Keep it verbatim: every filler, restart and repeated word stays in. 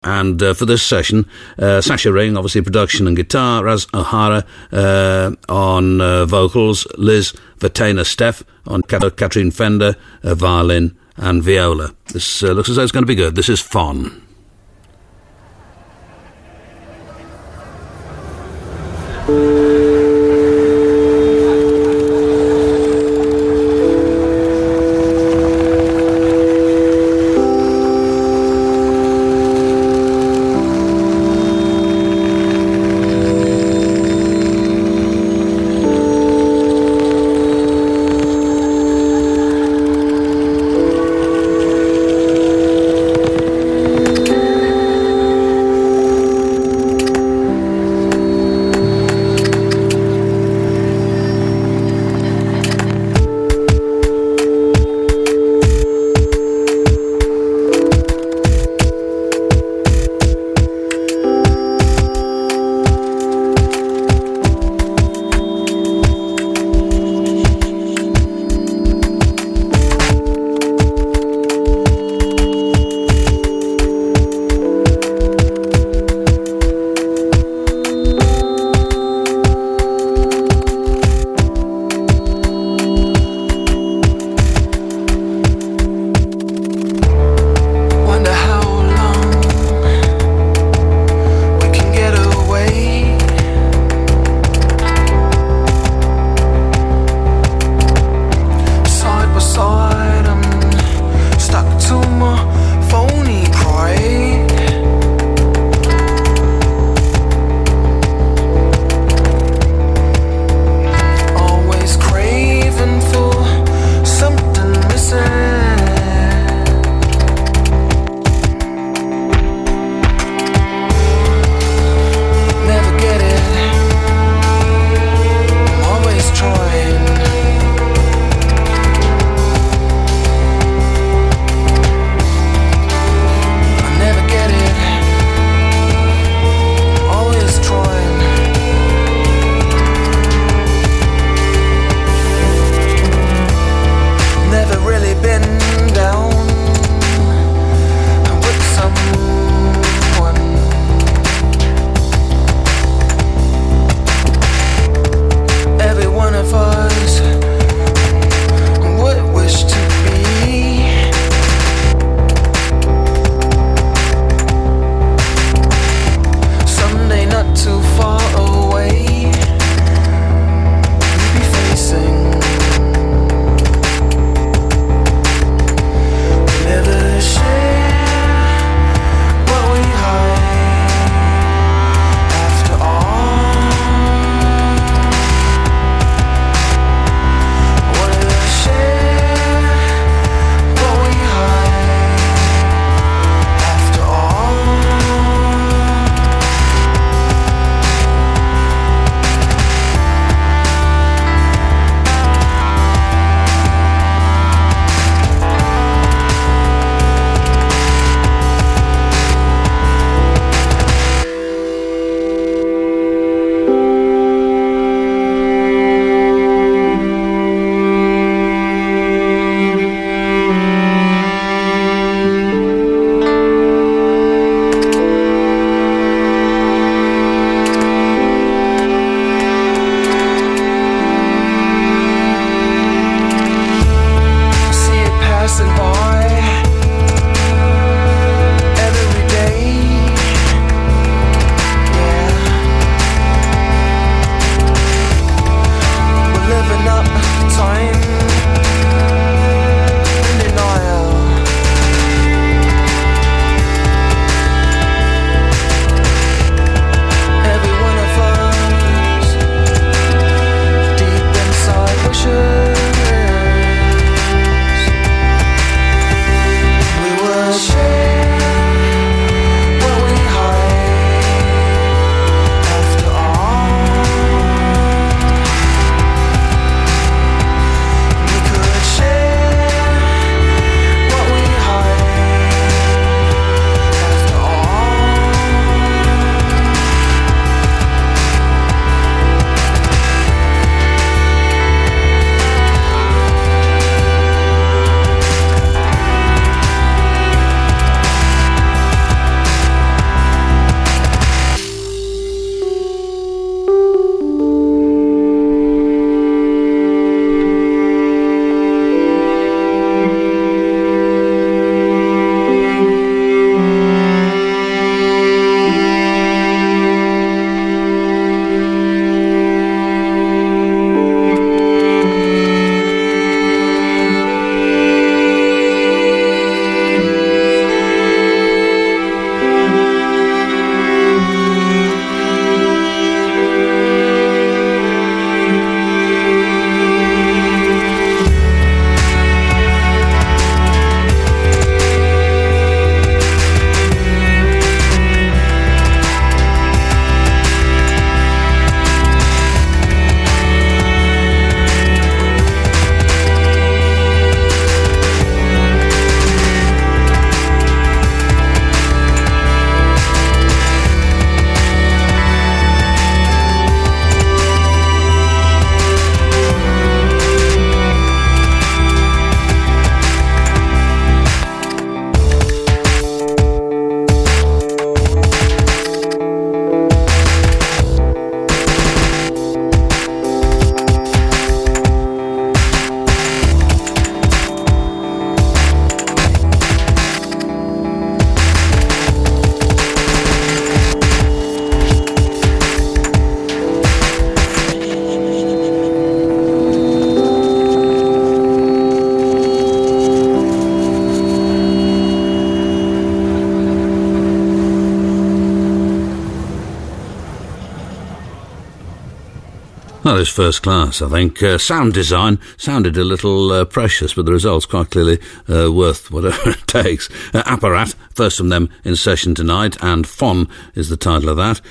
And uh, for this session, uh, Sasha Ring, obviously production and guitar, Raz O'Hara uh, on uh, vocals, Liz Vatana Steph on Kat- Katrine Fender, uh, violin and viola. This uh, looks as though it's going to be good. This is Fon. Well, it's first class, I think. Uh, sound design sounded a little uh, precious, but the results quite clearly uh, worth whatever it takes. Uh, Apparat, first from them in session tonight, and Fon is the title of that.